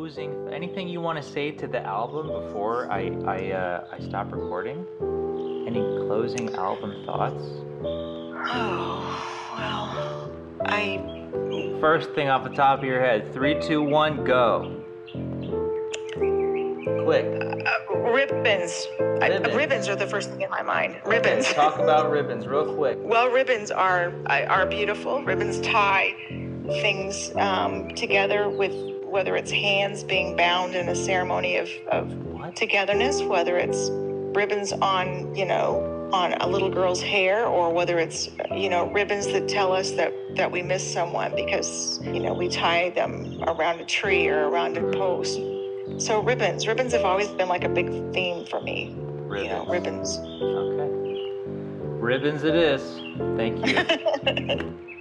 closing, anything you want to say to the album before I stop recording? Any closing album thoughts? Oh, well, First thing off the top of your head, 3, 2, 1, go. Quick. Ribbons. Ribbons. Ribbons are the first thing in my mind. Ribbons. Okay, talk about ribbons real quick. Well, ribbons are beautiful. Ribbons tie things together, with whether it's hands being bound in a ceremony of togetherness, whether it's ribbons on a little girl's hair, or whether it's ribbons that tell us that we miss someone because we tie them around a tree or around a post. So ribbons have always been like a big theme for me. Ribbons. Ribbons. Okay. Ribbons it is. Thank you.